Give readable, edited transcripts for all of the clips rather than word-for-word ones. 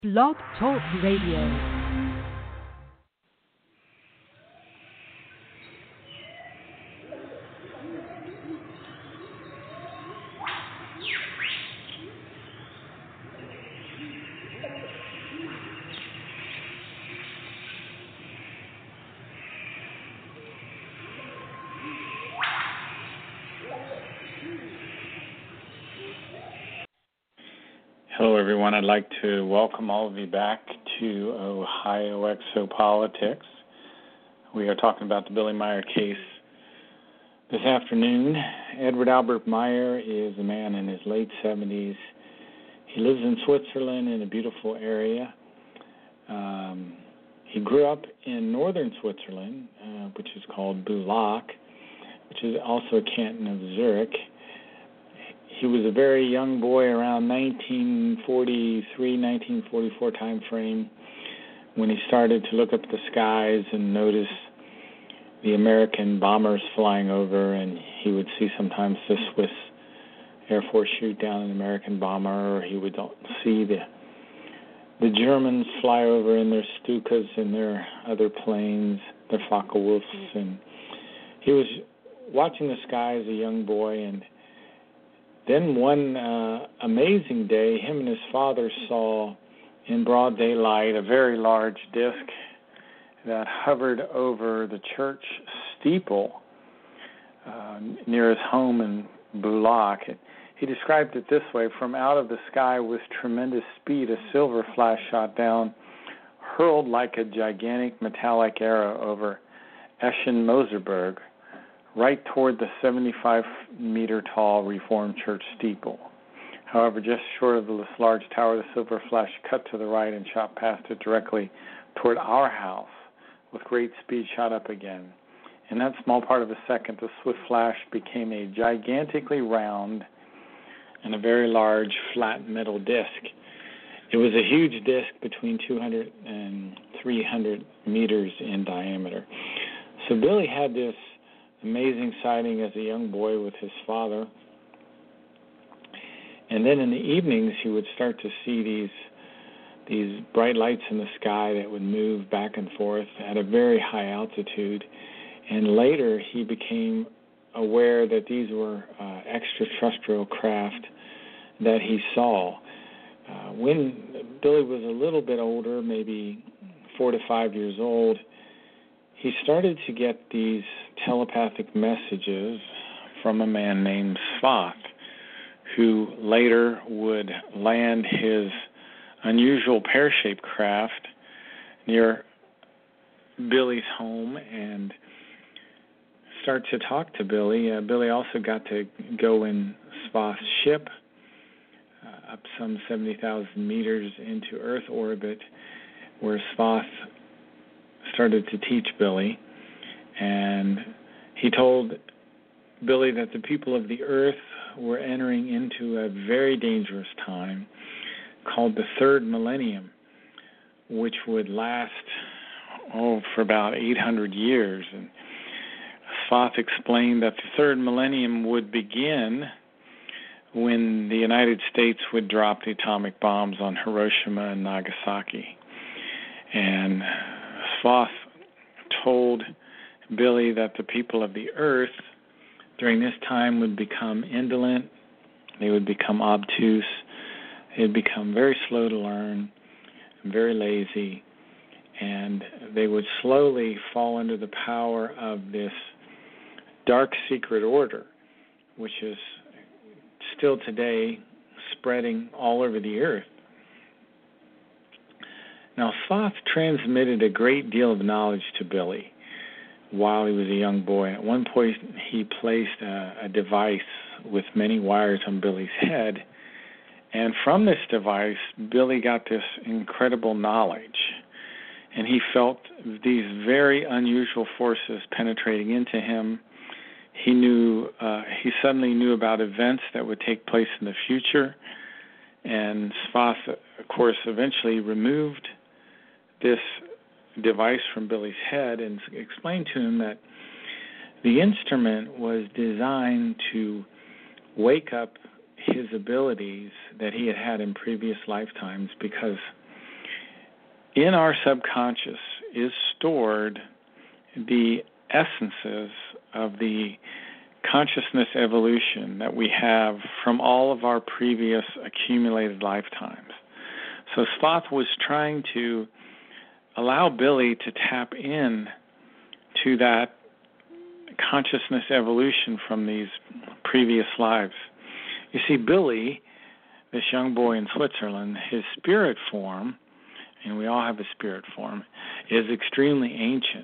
Blog Talk Radio. Hello, everyone. I'd like to welcome all of you back to Ohio Exopolitics. We are talking about the Billy Meier case this afternoon. Edward Albert Meier is a man in his late 70s. He lives in Switzerland in a beautiful area. He grew up in northern Switzerland, which is called Bulak, which is also a canton of Zurich. He was a very young boy around 1943, 1944 time frame when he started to look up at the skies and notice the American bombers flying over, and he would see sometimes the Swiss Air Force shoot down an American bomber, or he would see the Germans fly over in their Stukas and their other planes, their Focke-Wulfs, and he was watching the sky as a young boy. And then one amazing day, him and his father saw in broad daylight a very large disk that hovered over the church steeple near his home in Bulak. He described it this way: from out of the sky with tremendous speed, a silver flash shot down, hurled like a gigantic metallic arrow over Eschen-Moserburg, right toward the 75-meter-tall Reformed Church steeple. However, just short of this large tower, the silver flash cut to the right and shot past it directly toward our house. With great speed, shot up again. In that small part of a second, the swift flash became a gigantically round and a very large flat metal disc. It was a huge disc between 200 and 300 meters in diameter. So Billy had this amazing sighting as a young boy with his father. And then in the evenings, he would start to see these bright lights in the sky that would move back and forth at a very high altitude. And later, he became aware that these were extraterrestrial craft that he saw. When Billy was a little bit older, maybe 4 to 5 years old, he started to get these telepathic messages from a man named Svath, who later would land his unusual pear-shaped craft near Billy's home and start to talk to Billy. Billy also got to go in Svath's ship up some 70,000 meters into Earth orbit, where Svath started to teach Billy. And he told Billy that the people of the Earth were entering into a very dangerous time called the Third Millennium, which would last for about 800 years. And Svath explained that the Third Millennium would begin when the United States would drop the atomic bombs on Hiroshima and Nagasaki. And Svath told Billy that the people of the Earth during this time would become indolent, they would become obtuse, they would become very slow to learn, very lazy, and they would slowly fall under the power of this dark secret order, which is still today spreading all over the Earth. Now, Svath transmitted a great deal of knowledge to Billy while he was a young boy. At one point, he placed a device with many wires on Billy's head, and from this device, Billy got this incredible knowledge, and he felt these very unusual forces penetrating into him. He suddenly knew about events that would take place in the future, and Svath, of course, eventually removed this device from Billy's head and explained to him that the instrument was designed to wake up his abilities that he had had in previous lifetimes, because in our subconscious is stored the essences of the consciousness evolution that we have from all of our previous accumulated lifetimes. So Thoth was trying to allow Billy to tap in to that consciousness evolution from these previous lives. You see, Billy, this young boy in Switzerland, his spirit form, and we all have a spirit form, is extremely ancient.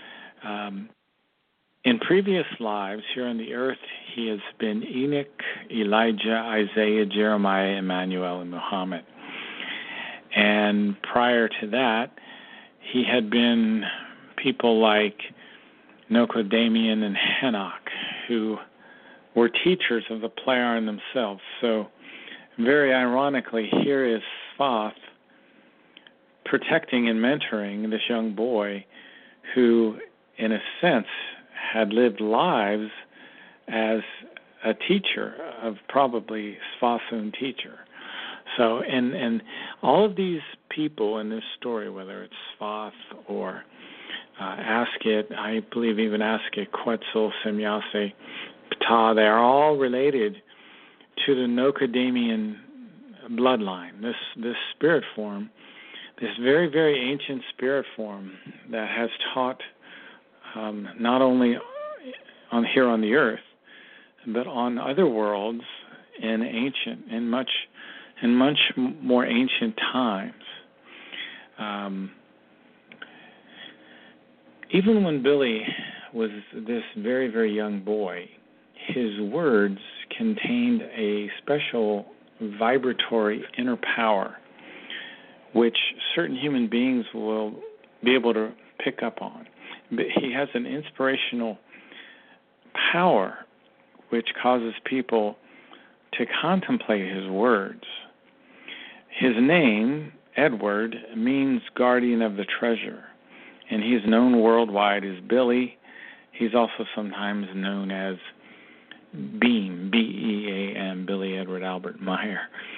In previous lives here on the earth, he has been Enoch, Elijah, Isaiah, Jeremiah, Emmanuel, and Muhammad. And prior to that, he had been people like Nokodamian and Henoch, who were teachers of the Pleiadian themselves. So, very ironically, here is Thoth protecting and mentoring this young boy who, in a sense, had lived lives as a teacher of probably Thoth's own teacher. So, and all of these people in this story, whether it's Thoth or Askit, I believe even Askit, Quetzal, Semyase, Ptah, they are all related to the Nokodamian bloodline, this spirit form, this very, very ancient spirit form that has taught not only here on the earth, but on other worlds in much more ancient times. Even when Billy was this very, very young boy, his words contained a special vibratory inner power, which certain human beings will be able to pick up on. But he has an inspirational power which causes people to contemplate his words. His name, Edward, means guardian of the treasure, and he's known worldwide as Billy. He's also sometimes known as Beam, B-E-A-M, Billy Edward Albert Meyer.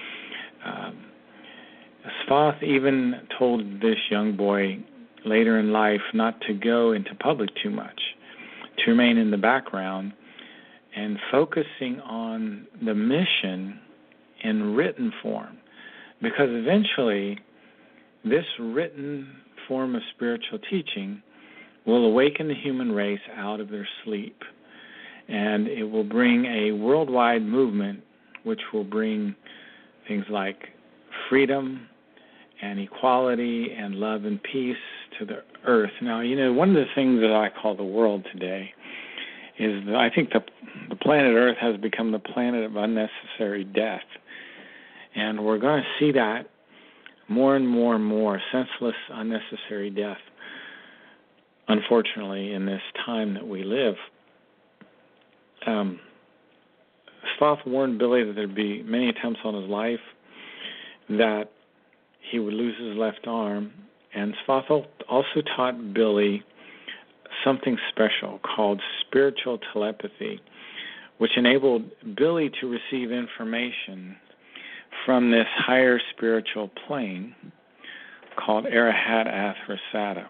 Thoth even told this young boy later in life not to go into public too much, to remain in the background and focusing on the mission in written form, because eventually this written form of spiritual teaching will awaken the human race out of their sleep, and it will bring a worldwide movement which will bring things like freedom and equality and love and peace to the earth. Now, one of the things that I call the world today is that I think the planet Earth has become the planet of unnecessary death. And we're going to see that more and more and more, senseless, unnecessary death, unfortunately, in this time that we live. Thoth warned Billy that there'd be many attempts on his life, that he would lose his left arm, and Thoth also taught Billy something special called spiritual telepathy, which enabled Billy to receive information from this higher spiritual plane called Arahat Athrasata.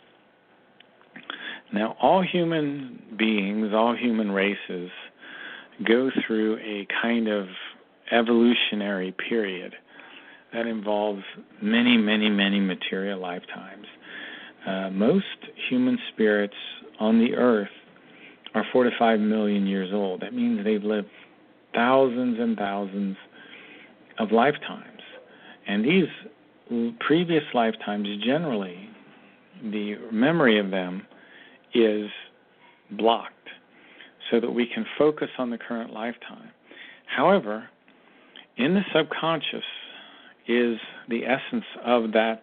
Now, all human beings, all human races go through a kind of evolutionary period that involves many, many, many material lifetimes. Most human spirits on the earth are 4 to 5 million years old. That means they've lived thousands and thousands of lifetimes. And these previous lifetimes, generally, the memory of them is blocked so that we can focus on the current lifetime. However, in the subconscious is the essence of that,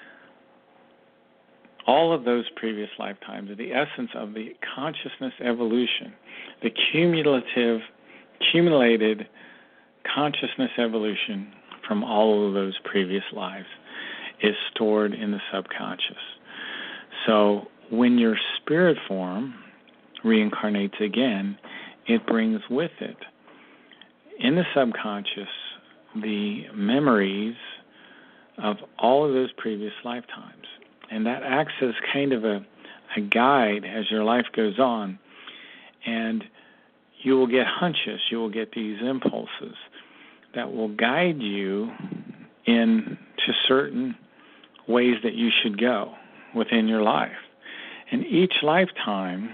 all of those previous lifetimes, the essence of the consciousness evolution, the accumulated consciousness evolution from all of those previous lives is stored in the subconscious. So when your spirit form reincarnates again, it brings with it, in the subconscious, the memories of all of those previous lifetimes. And that acts as kind of a guide as your life goes on. And you will get hunches, you will get these impulses that will guide you into certain ways that you should go within your life. And each lifetime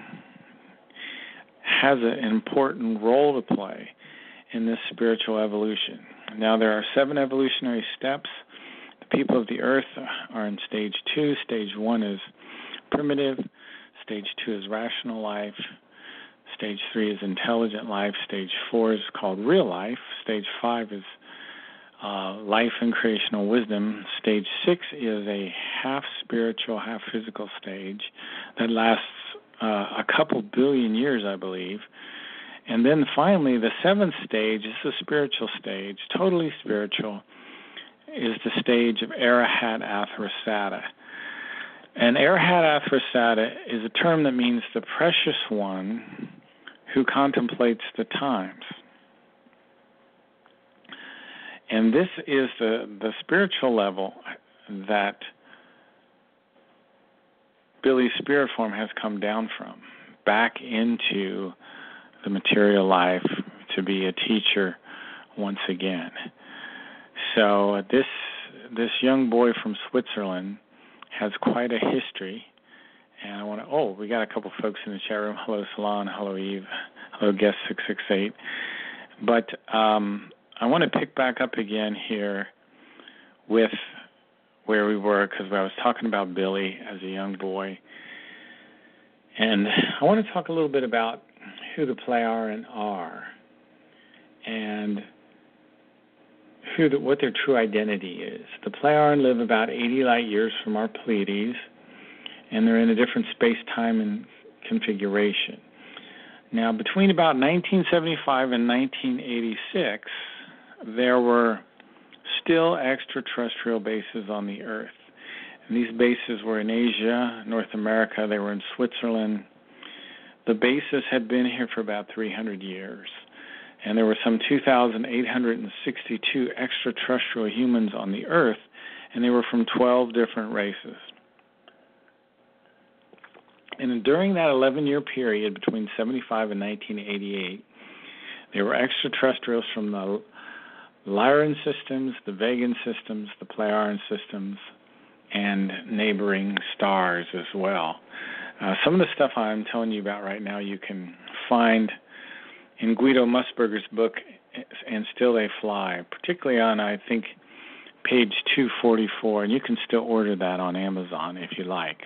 has an important role to play in this spiritual evolution. Now, there are 7 evolutionary steps. The people of the earth are in stage 2. Stage 1 is primitive. Stage 2 is rational life. Stage 3 is intelligent life. Stage 4 is called real life. Stage 5 is life and creational wisdom. Stage 6 is a half spiritual, half physical stage that lasts a couple billion years, I believe. And then finally, the 7th stage is the spiritual stage, totally spiritual, is the stage of Arahat Athrasata. And Arahat Athrasata is a term that means the precious one who contemplates the times. And this is the spiritual level that Billy's spirit form has come down from, back into the material life to be a teacher once again. So this young boy from Switzerland has quite a history. And I want to, we got a couple folks in the chat room. Hello, Salon. Hello, Eve. Hello, Guest 668. But I want to pick back up again here with where we were, because I was talking about Billy as a young boy. And I want to talk a little bit about who the Plejaren are and what their true identity is. The Plejaren live about 80 light years from our Pleiades, and they're in a different space-time and configuration. Now, between about 1975 and 1986, there were still extraterrestrial bases on the Earth. And these bases were in Asia, North America, they were in Switzerland. The bases had been here for about 300 years. And there were some 2,862 extraterrestrial humans on the Earth, and they were from 12 different races. And during that 11-year period between 75 and 1988, there were extraterrestrials from the Lyran systems, the Vegan systems, the Plejaren systems, and neighboring stars as well. Some of the stuff I'm telling you about right now you can find in Guido Musburger's book, And Still They Fly, particularly on, I think, page 244, and you can still order that on Amazon if you like.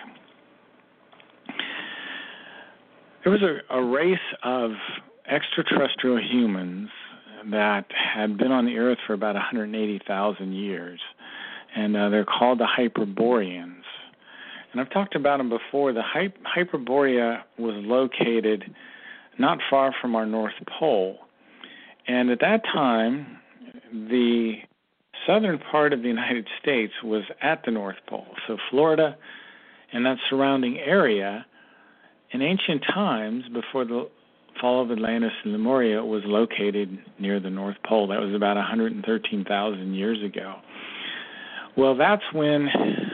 There was a race of extraterrestrial humans that had been on the Earth for about 180,000 years, and they're called the Hyperboreans. And I've talked about them before. The Hyperborea was located not far from our North Pole, and at that time, the southern part of the United States was at the North Pole. So Florida and that surrounding area, in ancient times, before the fall of Atlantis and Lemuria, was located near the North Pole. That was about 113,000 years ago. Well, that's when,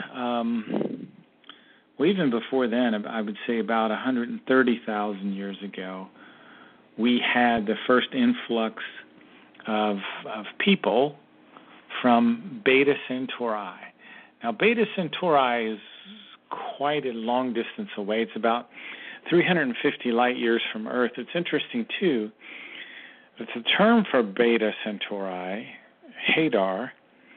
even before then, I would say about 130,000 years ago, we had the first influx of people from Beta Centauri. Now, Beta Centauri is quite a long distance away. It's about 350 light years from Earth. It's interesting, too, that the term for Beta Centauri, Hadar,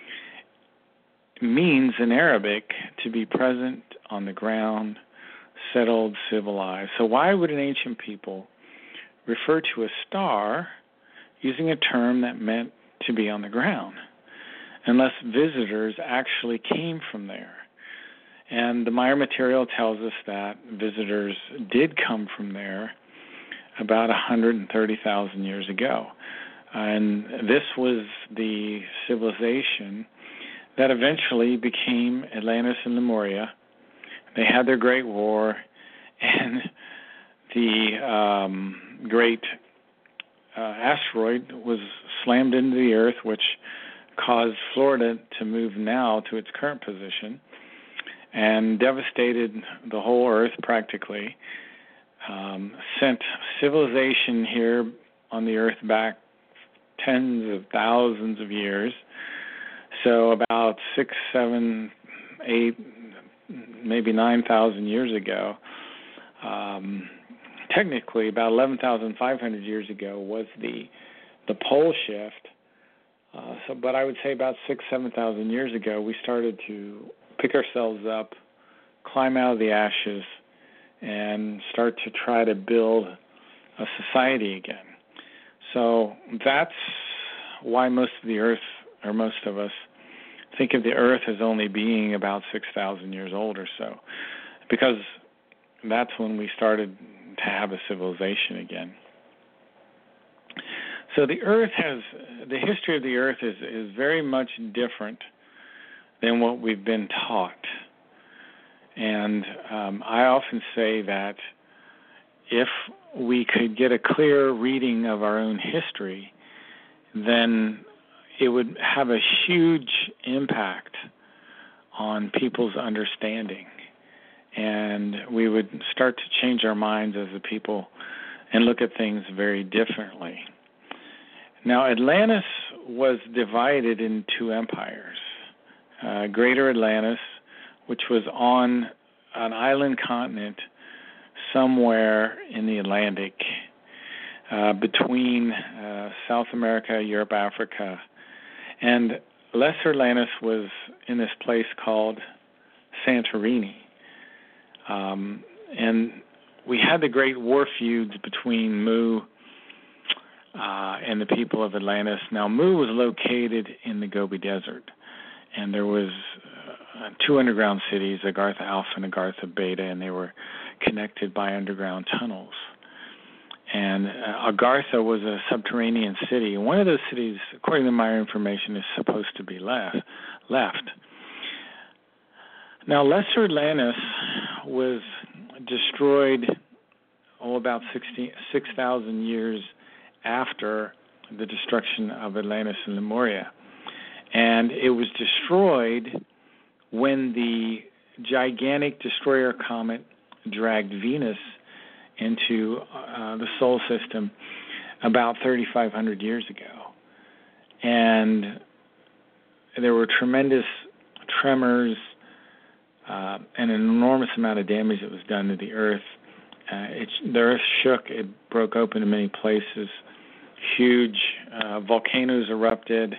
means in Arabic to be present on the ground, settled, civilized. So why would an ancient people refer to a star using a term that meant to be on the ground, unless visitors actually came from there? And the Maya material tells us that visitors did come from there about 130,000 years ago. And this was the civilization that eventually became Atlantis and Lemuria. They had their great war, and the great asteroid was slammed into the Earth, which caused Florida to move now to its current position and devastated the whole earth practically, sent civilization here on the earth back tens of thousands of years. So about 6, 7, 8, maybe 9,000 years ago, technically about 11,500 years ago was the pole shift. But I would say about 6,000, 7,000 years ago, we started to pick ourselves up, climb out of the ashes, and start to try to build a society again. So that's why most of the earth, or most of us, think of the earth as only being about 6,000 years old or so, because that's when we started to have a civilization again. So the history of the earth is very much different than what we've been taught. And I often say that if we could get a clear reading of our own history, then it would have a huge impact on people's understanding. And we would start to change our minds as a people and look at things very differently. Now, Atlantis was divided in two empires. Greater Atlantis, which was on an island continent somewhere in the Atlantic, between South America, Europe, Africa. And Lesser Atlantis was in this place called Santorini. And we had the great war feuds between Mu and the people of Atlantis. Now, Mu was located in the Gobi Desert, and there was two underground cities, Agartha Alpha and Agartha Beta, and they were connected by underground tunnels. And Agartha was a subterranean city. And one of those cities, according to my information, is supposed to be left. Now, Lesser Atlantis was destroyed about 6,000 years after the destruction of Atlantis and Lemuria. And it was destroyed when the gigantic destroyer comet dragged Venus into the solar system about 3,500 years ago. And there were tremendous tremors and an enormous amount of damage that was done to the Earth. The Earth shook. It broke open in many places. Huge volcanoes erupted.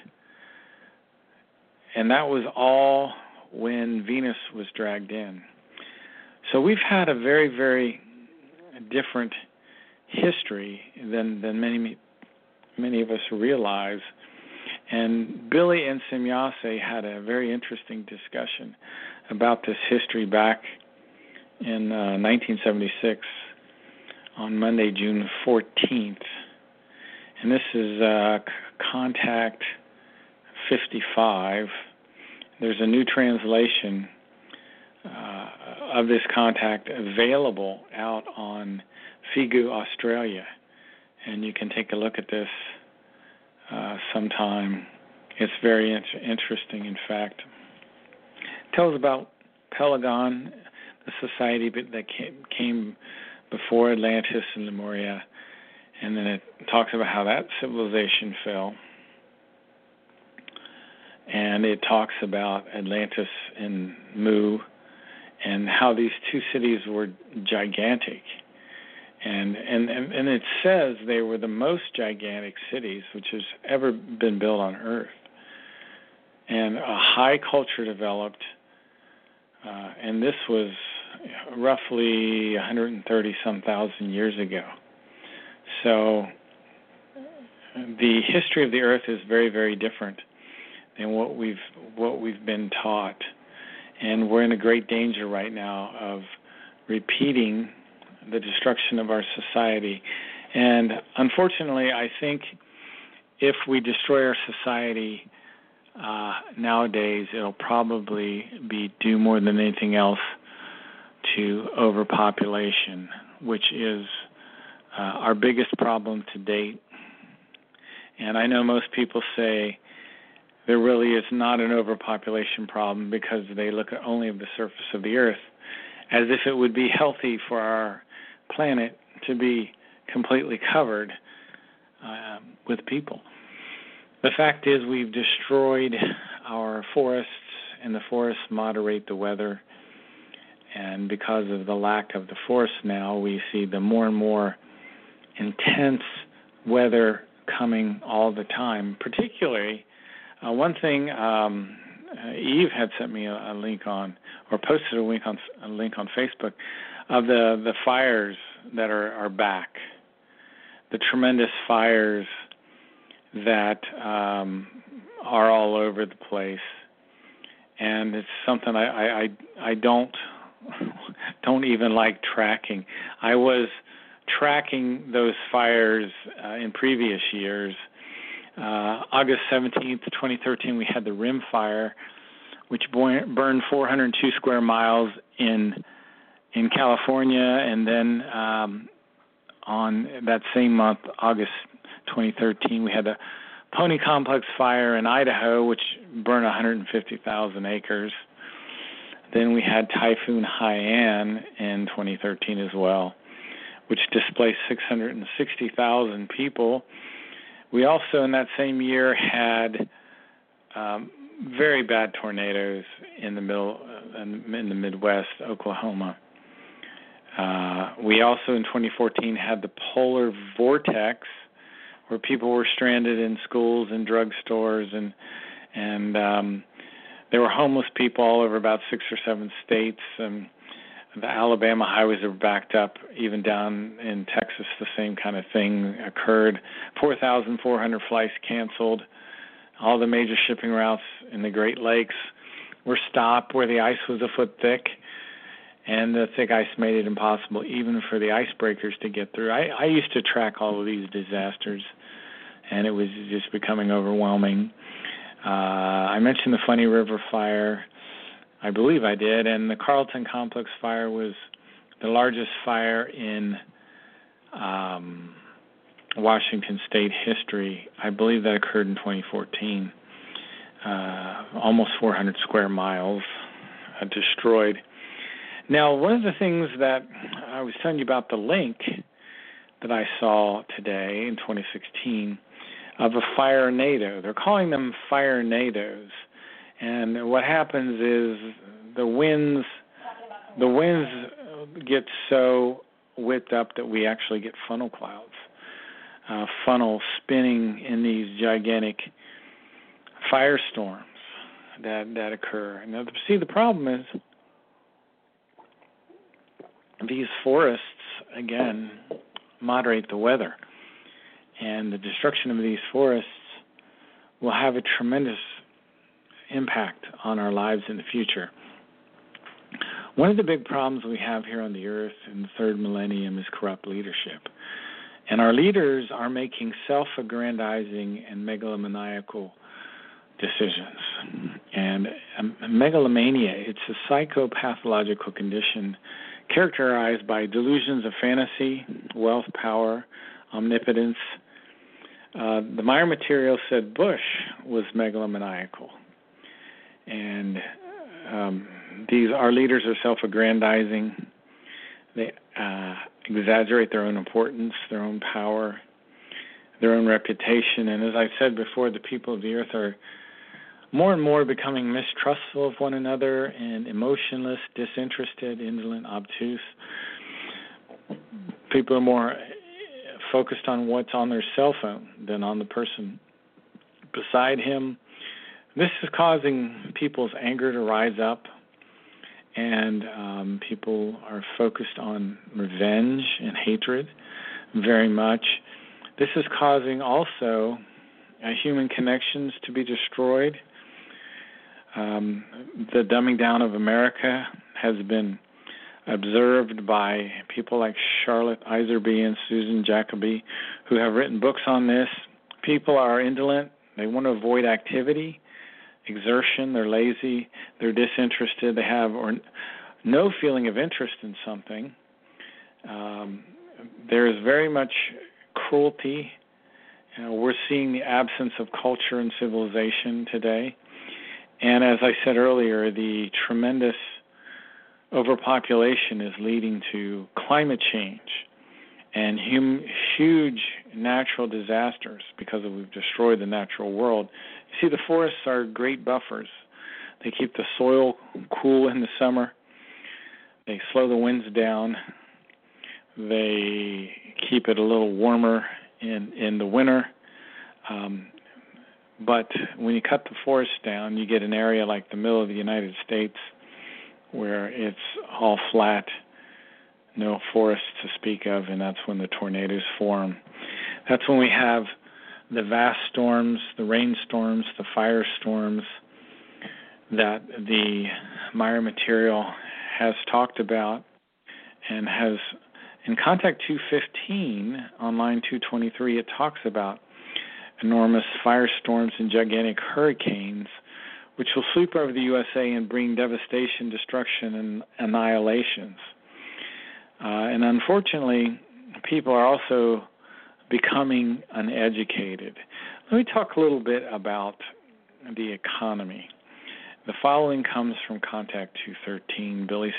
And that was all when Venus was dragged in. So we've had a very, very different history than many of us realize. And Billy and Semjase had a very interesting discussion about this history back in 1976 on Monday, June 14th. And this is Contact 55. There's a new translation of this contact available out on Figu, Australia. And you can take a look at this sometime. It's very interesting, in fact. It tells about Pelagon, the society that came before Atlantis and Lemuria, and then it talks about how that civilization fell. And it talks about Atlantis and Mu and how these two cities were gigantic. And it says they were the most gigantic cities which has ever been built on Earth. And a high culture developed, and this was roughly 130-some thousand years ago. So the history of the Earth is very, very different than what we've been taught. And we're in a great danger right now of repeating the destruction of our society. And unfortunately, I think if we destroy our society nowadays, it'll probably be due more than anything else to overpopulation, which is our biggest problem to date. And I know most people say there really is not an overpopulation problem because they look at only at the surface of the Earth, as if it would be healthy for our planet to be completely covered with people. The fact is we've destroyed our forests, and the forests moderate the weather. And because of the lack of the forest now, we see the more and more intense weather coming all the time. Particularly, one thing Eve had sent me a link on, or posted a link on Facebook, of the fires that are back, the tremendous fires that are all over the place, and it's something I don't even like tracking. I was tracking those fires in previous years. August 17th, 2013, we had the Rim Fire, which burned 402 square miles in California, and then on that same month, August 2013, we had the Pony Complex Fire in Idaho, which burned 150,000 acres. Then we had Typhoon Haiyan in 2013 as well, which displaced 660,000 people. We also, in that same year, had very bad tornadoes in the Midwest, Oklahoma. We also, in 2014, had the polar vortex, where people were stranded in schools and drugstores, and there were homeless people all over about 6 or 7 states. The Alabama highways are backed up. Even down in Texas, the same kind of thing occurred. 4,400 flights canceled. All the major shipping routes in the Great Lakes were stopped where the ice was a foot thick, and the thick ice made it impossible even for the icebreakers to get through. I used to track all of these disasters, and it was just becoming overwhelming. I mentioned the Funny River Fire. I believe I did. And the Carlton Complex Fire was the largest fire in Washington State history. I believe that occurred in 2014. Almost 400 square miles destroyed. Now, one of the things that I was telling you about, the link that I saw today in 2016 of a fire-nado. They're calling them fire-nados. And what happens is the winds get so whipped up that we actually get funnel clouds, funnel spinning in these gigantic firestorms that occur. Now, see, the problem is these forests, again, moderate the weather. And the destruction of these forests will have a tremendous impact on our lives in the future. One of the big problems we have here on the earth in the third millennium is corrupt leadership. And our leaders are making self-aggrandizing and megalomaniacal decisions. And megalomania, it's a psychopathological condition characterized by delusions of fantasy, wealth, power, omnipotence. The Meyer material said Bush was megalomaniacal. And our leaders are self-aggrandizing. They exaggerate their own importance, their own power, their own reputation. And as I've said before, the people of the earth are more and more becoming mistrustful of one another and emotionless, disinterested, indolent, obtuse. People are more focused on what's on their cell phone than on the person beside him. This is causing people's anger to rise up, and people are focused on revenge and hatred very much. This is causing also human connections to be destroyed. The dumbing down of America has been observed by people like Charlotte Iserby and Susan Jacoby, who have written books on this. People are indolent. They want to avoid activity, exertion. They're lazy. They're disinterested. They have no feeling of interest in something. There is very much cruelty we're seeing the absence of culture and civilization today. And as I said earlier, the tremendous overpopulation is leading to climate change and huge natural disasters because we've destroyed the natural world. You see, the forests are great buffers. They keep the soil cool in the summer. They slow the winds down. They keep it a little warmer in the winter. But when you cut the forest down, you get an area like the middle of the United States where it's all flat, no forests to speak of, and that's when the tornadoes form. That's when we have the vast storms, the rainstorms, the firestorms that the Meyer material has talked about and has, in Contact 215 on line 223, it talks about enormous firestorms and gigantic hurricanes which will sweep over the USA and bring devastation, destruction, and annihilations. And unfortunately, people are also becoming uneducated. Let me talk a little bit about the economy. The following comes from Contact 213. Billy's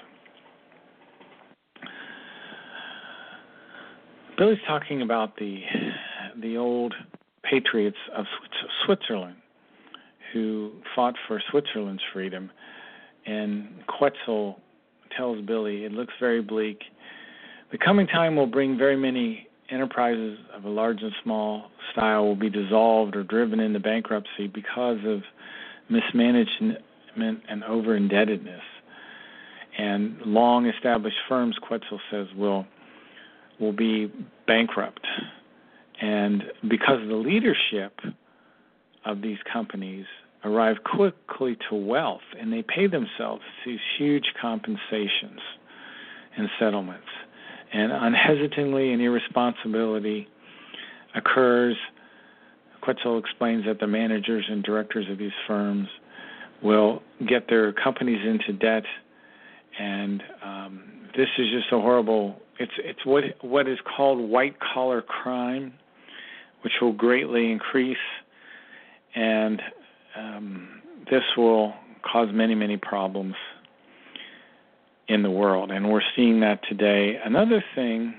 talking about the old patriots of Switzerland who fought for Switzerland's freedom. And Quetzal tells Billy, it looks very bleak. The coming time will bring very many enterprises of a large and small style will be dissolved or driven into bankruptcy because of mismanagement and over-indebtedness. And long-established firms, Quetzal says, will be bankrupt. And because the leadership of these companies arrive quickly to wealth, and they pay themselves these huge compensations and settlements. And unhesitatingly and irresponsibility occurs. Quetzal explains that the managers and directors of these firms will get their companies into debt, and this is just a horrible. It's what is called white-collar crime, which will greatly increase, and this will cause many, many problems in the world, and we're seeing that today. Another thing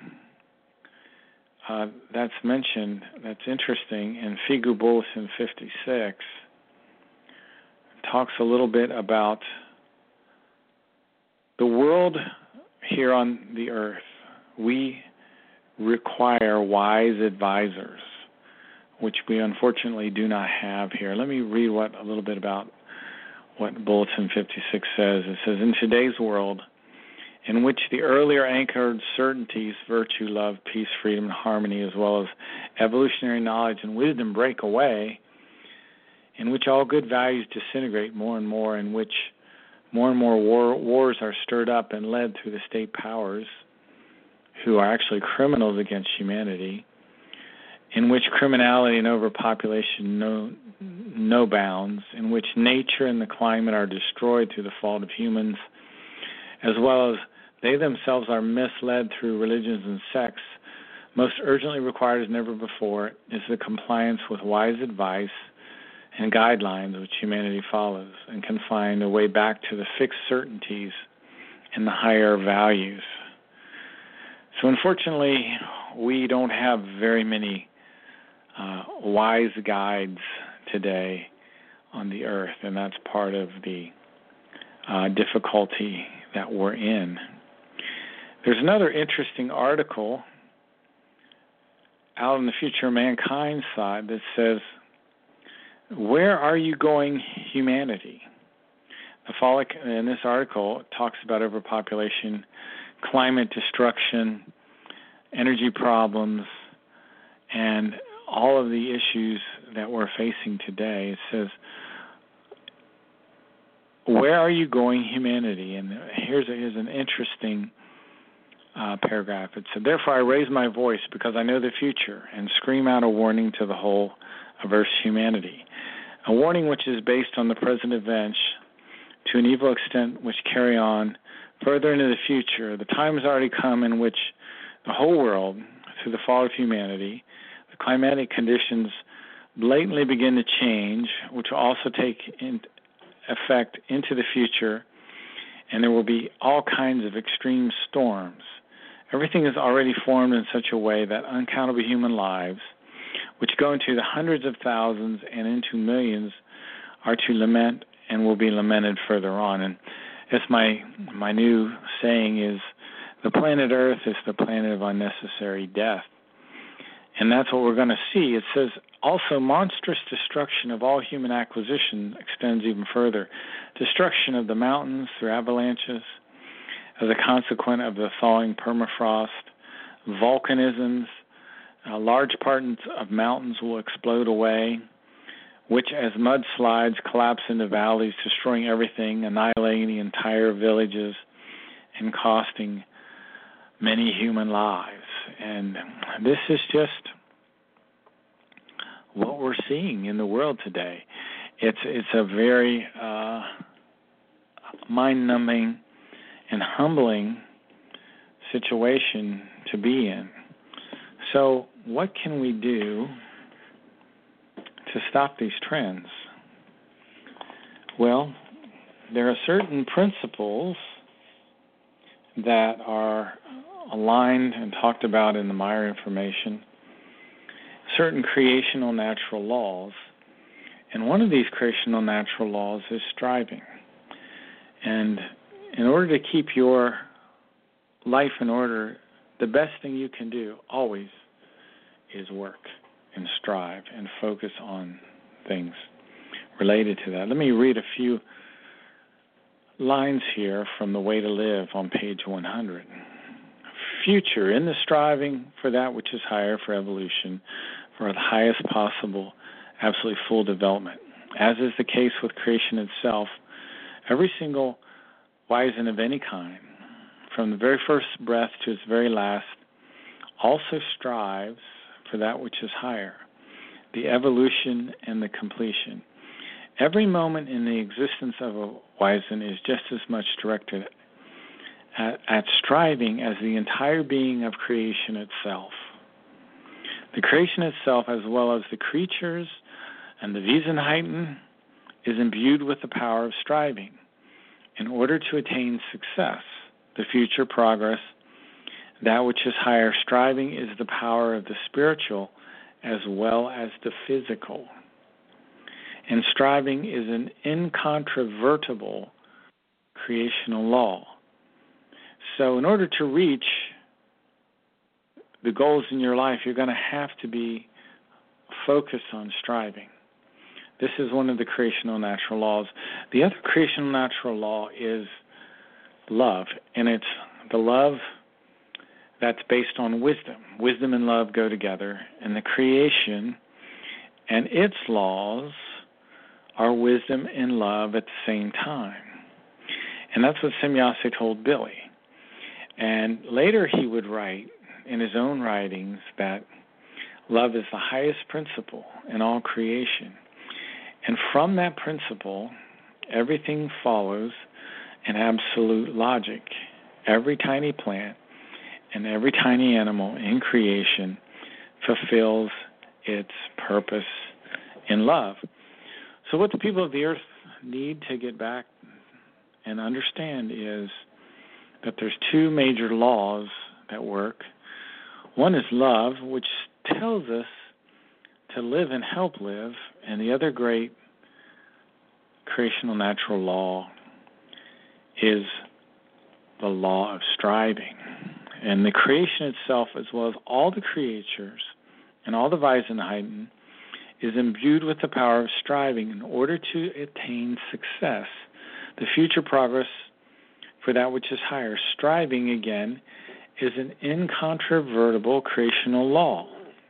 that's mentioned that's interesting in FIGU Bulletin 56 talks a little bit about the world here on the earth. We require wise advisors, which we unfortunately do not have here. Let me read a little bit about what Bulletin 56 says. It says, in today's world, in which the earlier anchored certainties, virtue, love, peace, freedom, and harmony, as well as evolutionary knowledge and wisdom break away, in which all good values disintegrate more and more, in which more and more wars are stirred up and led through the state powers, who are actually criminals against humanity, in which criminality and overpopulation know no bounds, in which nature and the climate are destroyed through the fault of humans, as well as they themselves are misled through religions and sects, most urgently required as never before is the compliance with wise advice and guidelines which humanity follows and can find a way back to the fixed certainties and the higher values. So unfortunately, we don't have very many wise guides today on the earth, and that's part of the difficulty that we're in. There's another interesting article out on the Future of Mankind side that says, where are you going, humanity? In this article, it talks about overpopulation, climate destruction, energy problems, and all of the issues that we're facing today. It says, where are you going, humanity? And here's an interesting paragraph. It said, therefore I raise my voice because I know the future and scream out a warning to the whole of Earth's humanity. A warning which is based on the present events to an evil extent which carry on further into the future. The time has already come in which the whole world, through the fall of humanity, the climatic conditions blatantly begin to change, which will also take effect into the future, and there will be all kinds of extreme storms. Everything is already formed in such a way that uncountable human lives, which go into the hundreds of thousands and into millions, are to lament and will be lamented further on. And as my new saying is, the planet Earth is the planet of unnecessary death. And that's what we're going to see. It says, also, monstrous destruction of all human acquisition extends even further. Destruction of the mountains through avalanches as a consequence of the thawing permafrost, volcanisms, large parts of mountains will explode away, which as mudslides collapse into valleys, destroying everything, annihilating the entire villages, and costing many human lives. And this is just what we're seeing in the world today. It's a very mind-numbing and humbling situation to be in. So what can we do to stop these trends? Well, there are certain principles that are aligned and talked about in the Meyer information, certain creational natural laws. And one of these creational natural laws is striving. And in order to keep your life in order, the best thing you can do always is work and strive and focus on things related to that. Let me read a few lines here from The Way to Live on page 100. Future, in the striving for that which is higher, for evolution, for the highest possible, absolutely full development. As is the case with creation itself, every single wizen of any kind, from the very first breath to its very last, also strives for that which is higher, the evolution and the completion. Every moment in the existence of a wizen is just as much directed at striving as the entire being of creation itself. The creation itself, as well as the creatures and the Wesenheiten, is imbued with the power of striving. In order to attain success, the future progress, that which is higher, striving is the power of the spiritual as well as the physical. And striving is an incontrovertible creational law. So in order to reach the goals in your life, you're going to have to be focused on striving. This is one of the creational natural laws. The other creational natural law is love, and it's the love that's based on wisdom. Wisdom and love go together, and the creation and its laws are wisdom and love at the same time. And that's what Semjase told Billy. And later he would write in his own writings that love is the highest principle in all creation. And from that principle, everything follows in absolute logic. Every tiny plant and every tiny animal in creation fulfills its purpose in love. So what the people of the earth need to get back and understand is that there's two major laws that work. One is love, which tells us to live and help live, and the other great creational natural law is the law of striving. And the creation itself, as well as all the creatures and all the Wesenheiten, is imbued with the power of striving in order to attain success, the future progress for that which is higher. Striving, again, is an incontrovertible creational law.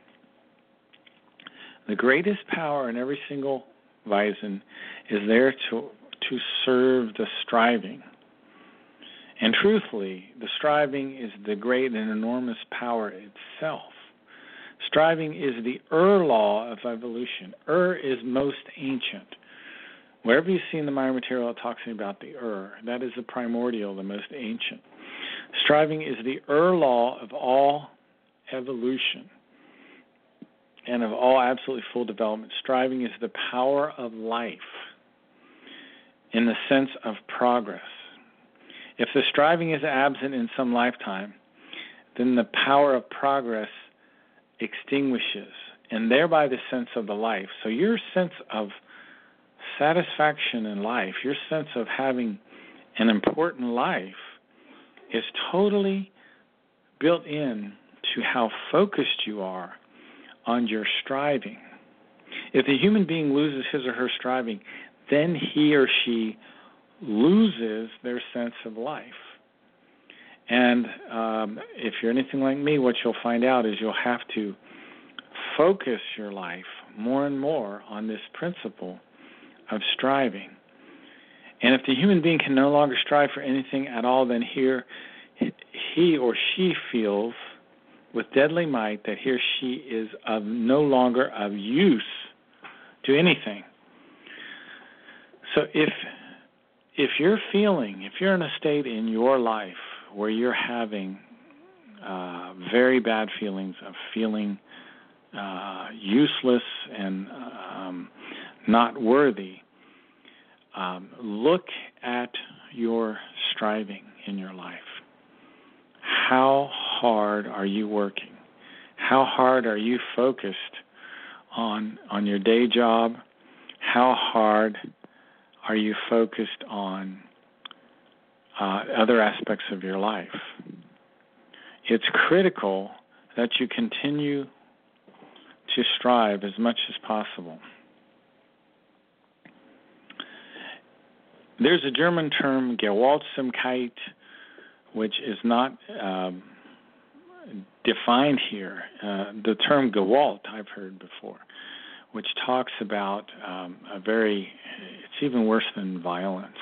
The greatest power in every single Weisen is there to serve the striving. And truthfully, the striving is the great and enormous power itself. Striving is the law of evolution. Is most ancient. Wherever you see in the Meyer material it talks about the that is the primordial, the most ancient. Striving is the law of all evolution. and of all absolutely full development. Striving is the power of life in the sense of progress. If the striving is absent in some lifetime, then the power of progress extinguishes, and thereby the sense of the life. So your sense of satisfaction in life, your sense of having an important life, is totally built in to how focused you are on your striving. If the human being loses his or her striving, then he or she loses their sense of life. And if you're anything like me, what you'll find out is you'll have to focus your life more and more on this principle of striving. And if the human being can no longer strive for anything at all, then here he or she feels with deadly might that he or she is no longer of use to anything. So if you're in a state in your life where you're having very bad feelings of feeling useless and not worthy, look at your striving in your life. How hard are you working? How hard are you focused on your day job? How hard are you focused on other aspects of your life? It's critical that you continue to strive as much as possible. There's a German term, Gewohltsamkeit, which is not defined here. The term Gewalt I've heard before, which talks about it's even worse than violence.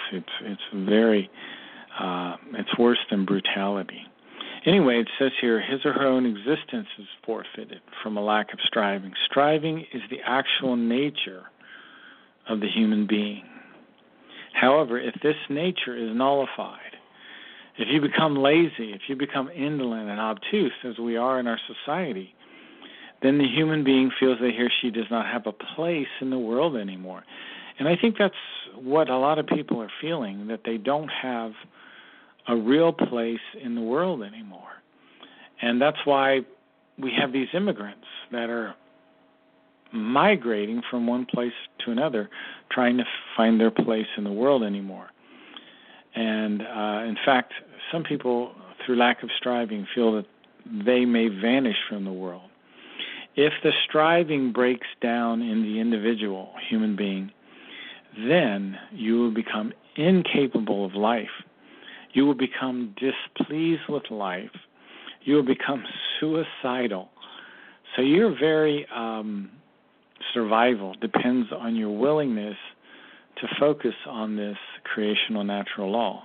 It's worse than brutality. Anyway, it says here, his or her own existence is forfeited from a lack of striving. Striving is the actual nature of the human being. However, if this nature is nullified, if you become lazy, if you become indolent and obtuse, as we are in our society, then the human being feels that he or she does not have a place in the world anymore. And I think that's what a lot of people are feeling, that they don't have a real place in the world anymore. And that's why we have these immigrants that are migrating from one place to another, trying to find their place in the world anymore. And in fact, some people, through lack of striving, feel that they may vanish from the world. If the striving breaks down in the individual human being, then you will become incapable of life. You will become displeased with life. You will become suicidal. So your very survival depends on your willingness to focus on this creational natural law.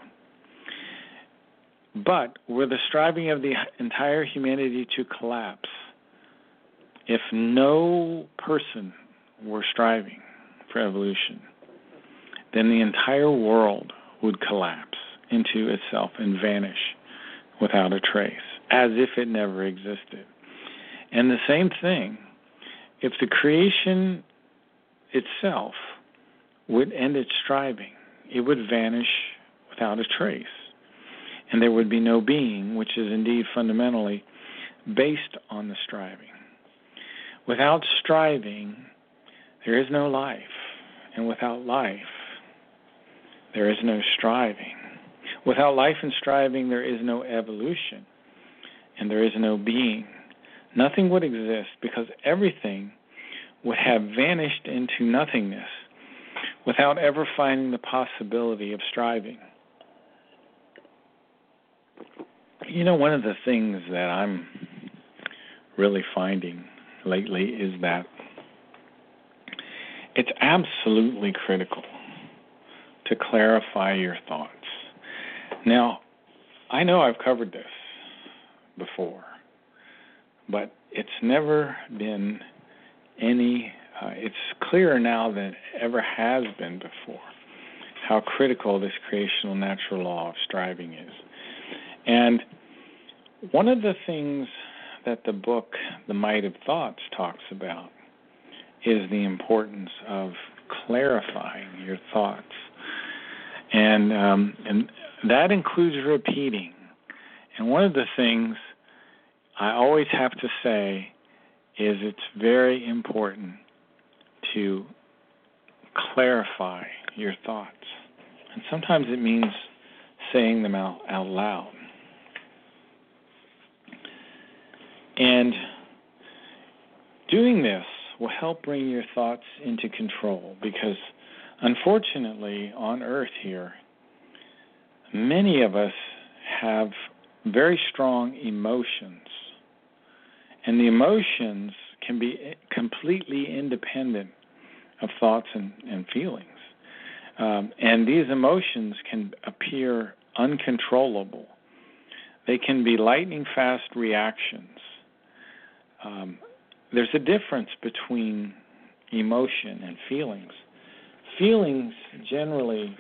But were the striving of the entire humanity to collapse, if no person were striving for evolution, then the entire world would collapse into itself and vanish without a trace, as if it never existed. And the same thing, if the creation itself would end its striving, it would vanish without a trace. And there would be no being, which is indeed fundamentally based on the striving. Without striving, there is no life. And without life, there is no striving. Without life and striving, there is no evolution. And there is no being. Nothing would exist because everything would have vanished into nothingness without ever finding the possibility of striving. You know, one of the things that I'm really finding lately is that it's absolutely critical to clarify your thoughts. Now, I know I've covered this before, but it's never been it's clearer now than it ever has been before how critical this creational natural law of striving is. And one of the things that the book, The Might of Thoughts, talks about is the importance of clarifying your thoughts. And that includes repeating. And one of the things I always have to say is it's very important to clarify your thoughts. And sometimes it means saying them out loud. And doing this will help bring your thoughts into control, because unfortunately on Earth here, many of us have very strong emotions. And the emotions can be completely independent of thoughts and feelings. And these emotions can appear uncontrollable. They can be lightning-fast reactions. There's a difference between emotion and feelings. Feelings generally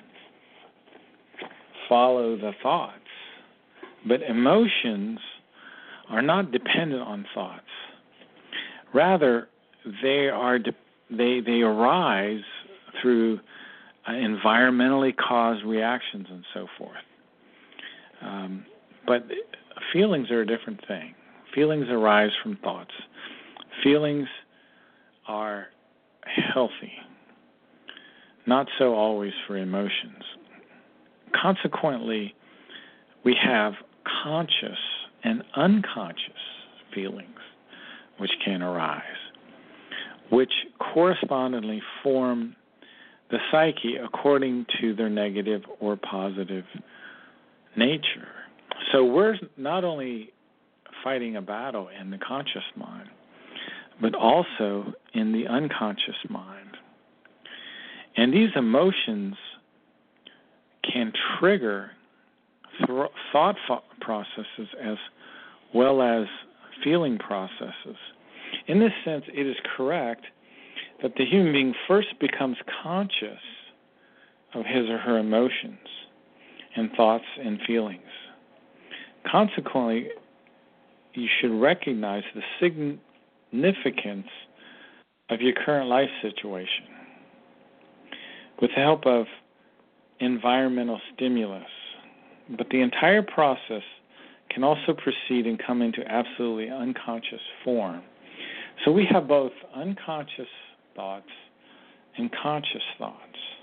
follow the thoughts, but emotions are not dependent on thoughts. Rather, they arise through environmentally caused reactions and so forth. But feelings are a different thing. Feelings arise from thoughts. Feelings are healthy, not so always for emotions. Consequently, we have conscious and unconscious feelings which can arise, which correspondingly form the psyche according to their negative or positive nature. So we're not only fighting a battle in the conscious mind, but also in the unconscious mind. And these emotions can trigger thought processes as well as feeling processes. In this sense, it is correct that the human being first becomes conscious of his or her emotions and thoughts and feelings. Consequently, you should recognize the significance of your current life situation with the help of environmental stimulus. But the entire process can also proceed and come into absolutely unconscious form. So we have both unconscious thoughts and conscious thoughts.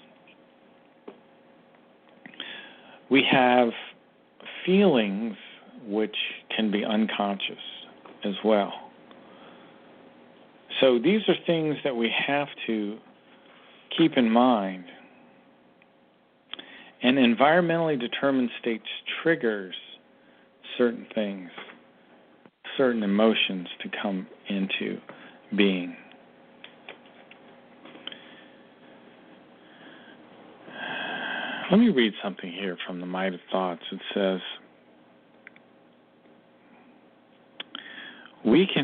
We have feelings which can be unconscious as well. So these are things that we have to keep in mind. And environmentally determined states triggers certain things, certain emotions to come into being. Let me read something here from The Might of Thoughts. It says, we can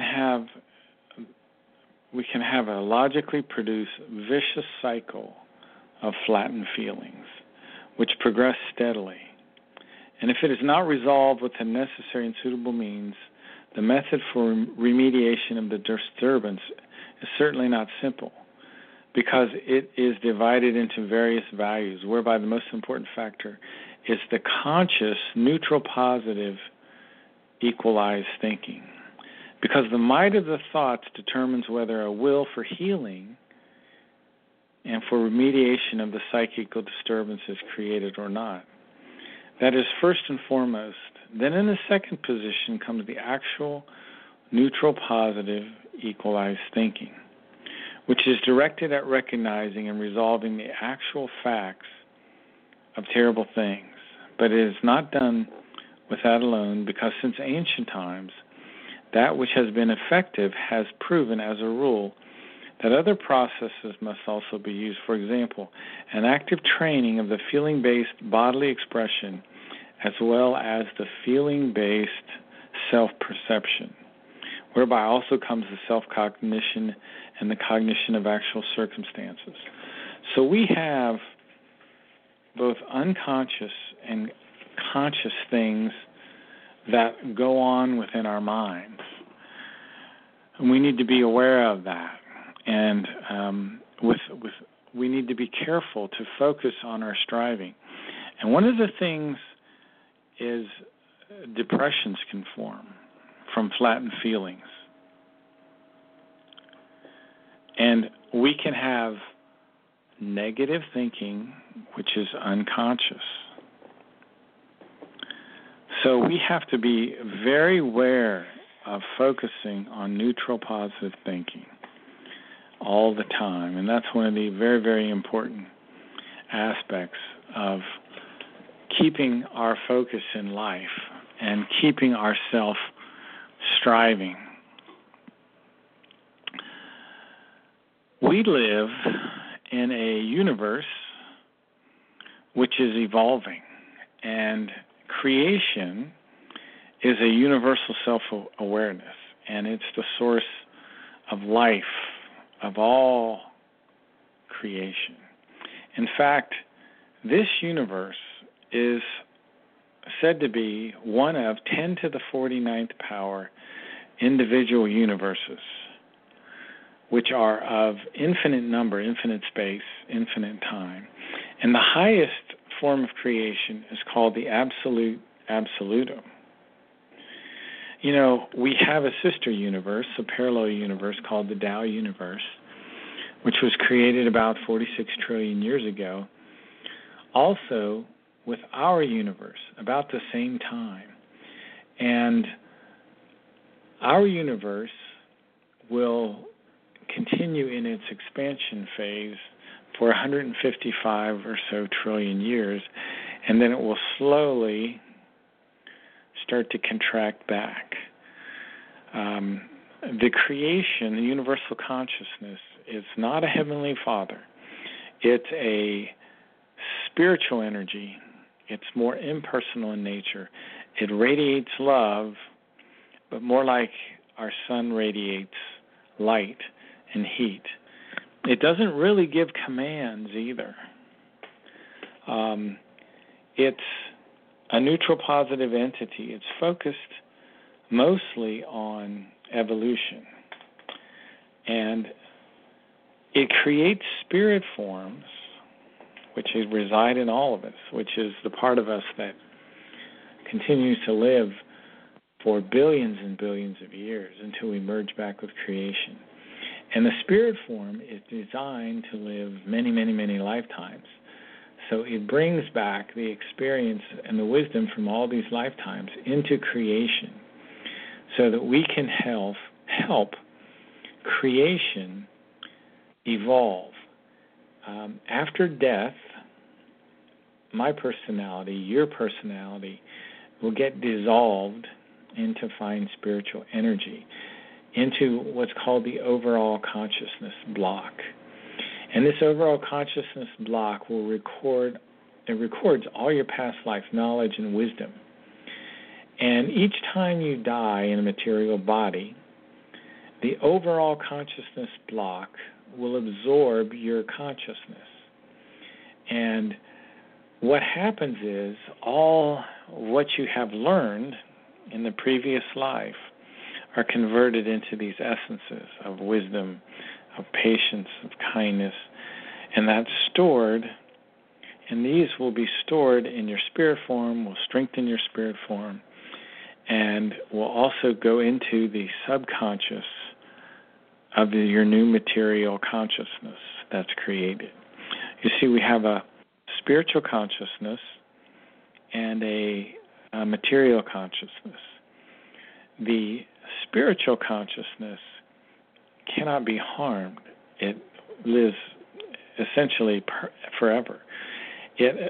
have a logically produced vicious cycle of flattened feelings, which progress steadily. And if it is not resolved with the necessary and suitable means, the method for remediation of the disturbance is certainly not simple, because it is divided into various values, whereby the most important factor is the conscious, neutral, positive, equalized thinking. Because the might of the thoughts determines whether a will for healing and for remediation of the psychical disturbance is created or not. That is first and foremost. Then in the second position comes the actual, neutral, positive, equalized thinking, which is directed at recognizing and resolving the actual facts of terrible things. But it is not done with that alone, because since ancient times, that which has been effective has proven as a rule that other processes must also be used. For example, an active training of the feeling-based bodily expression as well as the feeling-based self-perception, whereby also comes the self-cognition and the cognition of actual circumstances. So we have both unconscious and conscious things that go on within our minds. And we need to be aware of that. And we need to be careful to focus on our striving. And one of the things is depressions can form from flattened feelings. And we can have negative thinking, which is unconscious. So we have to be very aware of focusing on neutral positive thinking all the time. And that's one of the very, very important aspects of keeping our focus in life and keeping ourselves striving. We live in a universe which is evolving, and creation is a universal self-awareness, and it's the source of life, of all creation. In fact, this universe is said to be one of 10 to the 49th power individual universes, which are of infinite number, infinite space, infinite time. And the highest form of creation is called the absolute absolutum. You know, we have a sister universe, a parallel universe called the Tao universe, which was created about 46 trillion years ago, also with our universe about the same time. And our universe will continue in its expansion phase for 155 or so trillion years, and then it will slowly start to contract back. The creation, the universal consciousness, is not a heavenly Father. It's a spiritual energy. It's more impersonal in nature. It radiates love, but more like our sun radiates light and heat. It doesn't really give commands either. It's a neutral positive entity. It's focused mostly on evolution. And it creates spirit forms, which reside in all of us, which is the part of us that continues to live for billions and billions of years until we merge back with creation. And the spirit form is designed to live many, many, many lifetimes. So it brings back the experience and the wisdom from all these lifetimes into creation so that we can help creation evolve. After death, my personality, your personality, will get dissolved into fine spiritual energy, into what's called the overall consciousness block. And this overall consciousness block will records all your past life knowledge and wisdom. And each time you die in a material body, the overall consciousness block will absorb your consciousness. And what happens is all what you have learned in the previous life are converted into these essences of wisdom, of patience, of kindness, and that's stored, and these will be stored in your spirit form, will strengthen your spirit form, and will also go into the subconscious of your new material consciousness that's created. You see, we have a spiritual consciousness and a material consciousness. The spiritual consciousness cannot be harmed. It lives essentially forever. It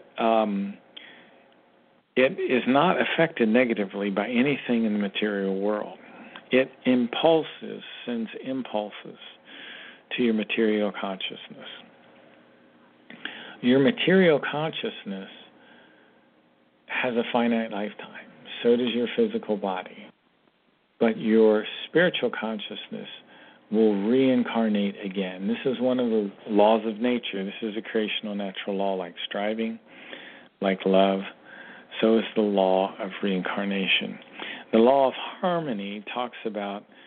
is not affected negatively by anything in the material world. It sends impulses to your material consciousness. Your material consciousness has a finite lifetime. So does your physical body. But your spiritual consciousness will reincarnate again. This is one of the laws of nature. This is a creational natural law, like striving, like love. So is the law of reincarnation. The law of harmony talks about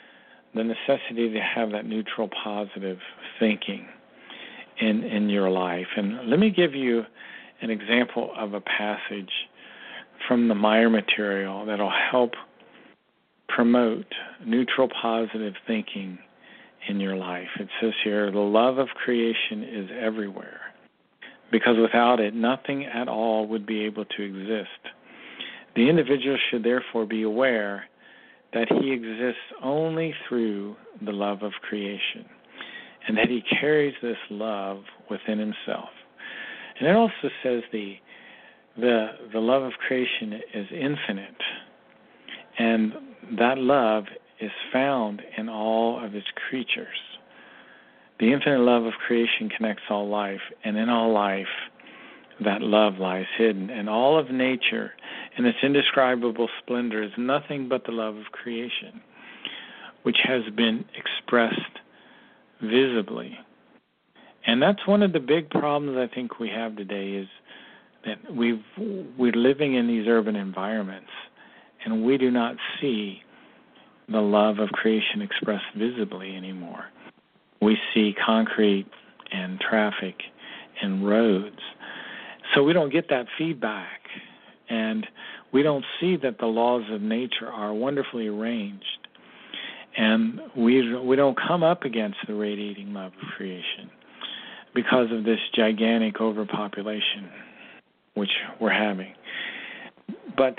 the necessity to have that neutral, positive thinking in your life. And let me give you an example of a passage from the Meyer material that'll help promote neutral, positive thinking in your life. It says here, the love of creation is everywhere, because without it, nothing at all would be able to exist. The individual should therefore be aware that he exists only through the love of creation, and that he carries this love within himself. And it also says the love of creation is infinite, and that love is found in all of its creatures. The infinite love of creation connects all life, and in all life, that love lies hidden. And all of nature, in its indescribable splendor, is nothing but the love of creation, which has been expressed visibly. And that's one of the big problems I think we have today, is that we're living in these urban environments, and we do not see the love of creation expressed visibly anymore. We see concrete and traffic and roads. So we don't get that feedback, and we don't see that the laws of nature are wonderfully arranged. And we don't come up against the radiating love of creation because of this gigantic overpopulation which we're having. But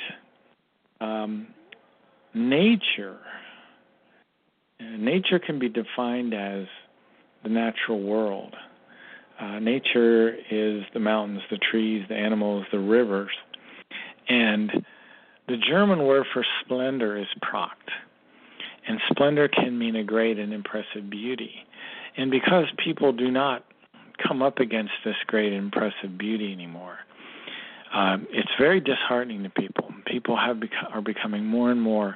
nature can be defined as the natural world. Nature is the mountains, the trees, the animals, the rivers. And the German word for splendor is Pracht. And splendor can mean a great and impressive beauty. And because people do not come up against this great and impressive beauty anymore, it's very disheartening to people. People are becoming more and more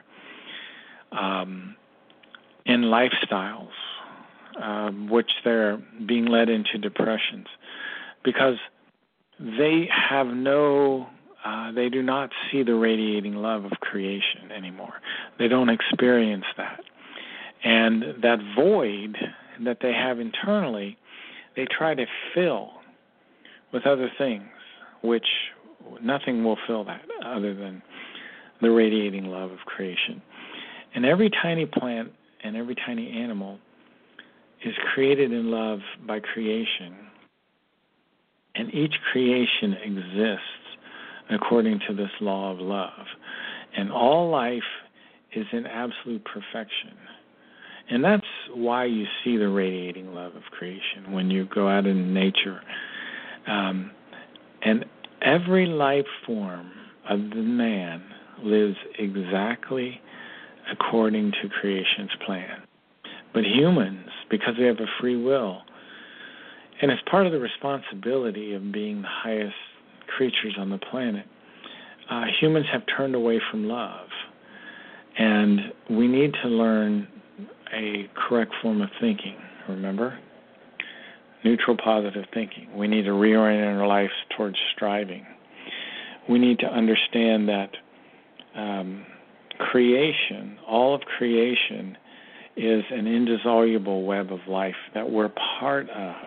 in lifestyles which they're being led into depressions, because they have they do not see the radiating love of creation anymore. They don't experience that. And that void that they have internally, they try to fill with other things, which nothing will fill that other than the radiating love of creation. And every tiny plant and every tiny animal is created in love by creation, and each creation exists according to this law of love. And all life is in absolute perfection. And that's why you see the radiating love of creation when you go out in nature. And every life form of the man lives exactly according to creation's plan. But humans, because we have a free will, and it's part of the responsibility of being the highest creatures on the planet, humans have turned away from love. And we need to learn a correct form of thinking, remember? Neutral, positive thinking. We need to reorient our lives towards striving. We need to understand that creation, all of creation, is an indissoluble web of life that we're part of,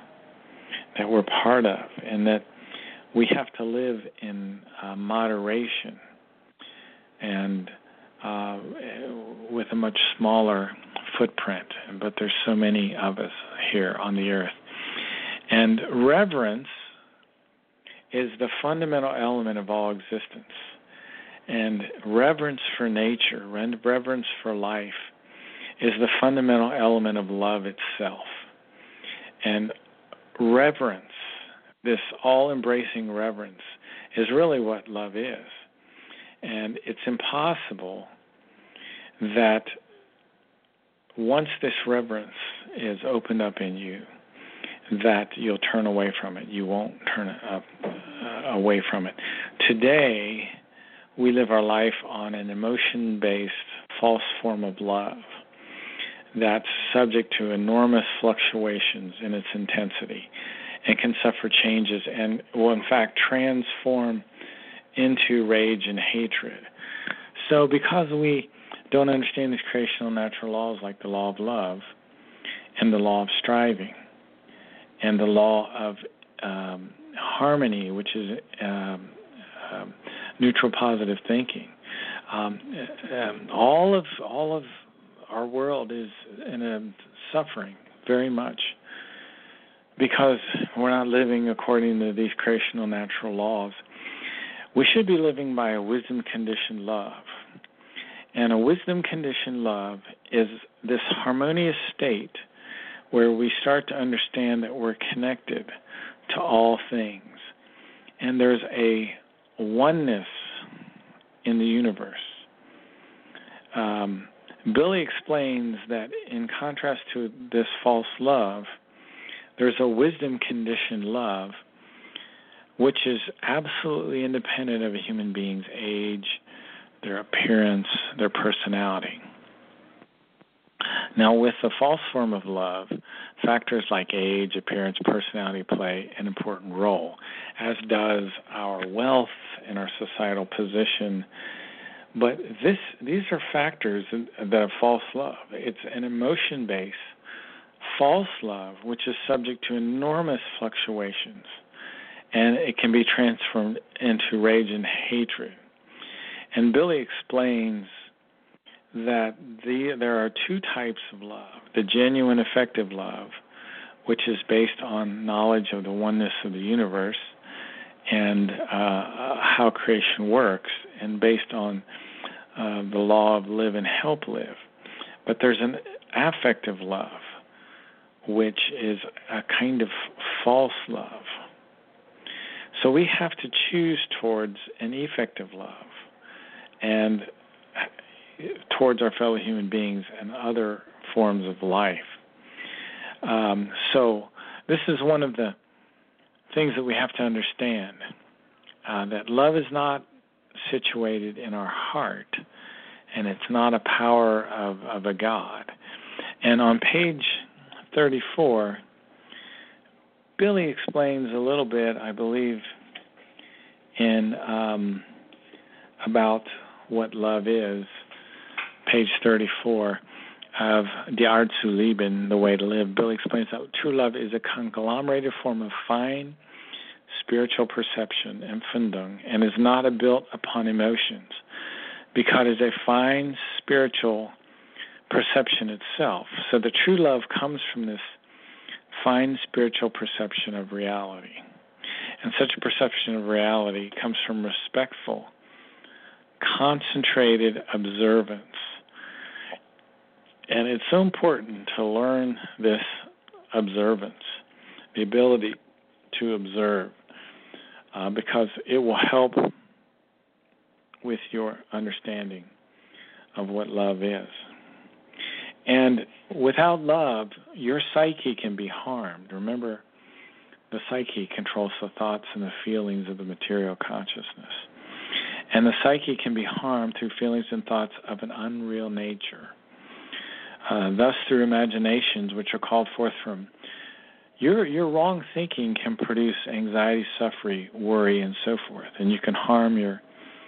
and that we have to live in moderation and with a much smaller footprint, but there's so many of us here on the earth. And reverence is the fundamental element of all existence. And reverence for nature, reverence for life, is the fundamental element of love itself. And reverence, this all-embracing reverence, is really what love is. And it's impossible that once this reverence is opened up in you, that you'll turn away from it. You won't turn away from it. Today, we live our life on an emotion-based false form of love that's subject to enormous fluctuations in its intensity and can suffer changes and will, in fact, transform into rage and hatred. So because we don't understand these creational natural laws like the law of love and the law of striving and the law of harmony, which is neutral positive thinking. All of our world is in a suffering very much because we're not living according to these creational natural laws. We should be living by a wisdom-conditioned love. And a wisdom-conditioned love is this harmonious state where we start to understand that we're connected to all things. And there's a oneness in the universe. Billy explains that in contrast to this false love, there's a wisdom-conditioned love which is absolutely independent of a human being's age, their appearance, their personality. Now, with the false form of love, factors like age, appearance, personality play an important role, as does our wealth and our societal position. But these are factors that are false love. It's an emotion-based false love, which is subject to enormous fluctuations, and it can be transformed into rage and hatred. And Billy explains that there are two types of love: the genuine effective love, which is based on knowledge of the oneness of the universe and how creation works, and based on the law of live and help live. But there's an affective love, which is a kind of false love. So we have to choose towards an effective love and towards our fellow human beings and other forms of life. So this is one of the things that we have to understand, that love is not situated in our heart, and it's not a power of a God. And on page 34, Billy explains a little bit, I believe, in about what love is. Page 34 of Die Art zu Lieben, The Way to Live. Billy explains that true love is a conglomerated form of fine spiritual perception, Empfindung, and is not built upon emotions, because it is a fine spiritual perception itself. So the true love comes from this fine spiritual perception of reality. And such a perception of reality comes from respectful, concentrated observance. And it's so important to learn this observance, the ability to observe, because it will help with your understanding of what love is. And without love, your psyche can be harmed. Remember, the psyche controls the thoughts and the feelings of the material consciousness. And the psyche can be harmed through feelings and thoughts of an unreal nature. Thus, through imaginations which are called forth from your wrong thinking can produce anxiety, suffering, worry, and so forth. And you can harm your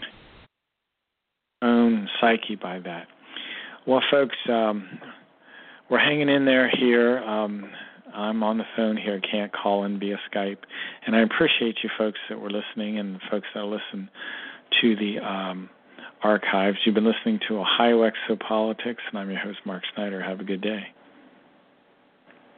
own psyche by that. Well, folks, we're hanging in there here. I'm on the phone here, can't call in via Skype. And I appreciate you folks that were listening and the folks that listen to the archives. You've been listening to Ohio Exopolitics, and I'm your host, Mark Snyder. Have a good day.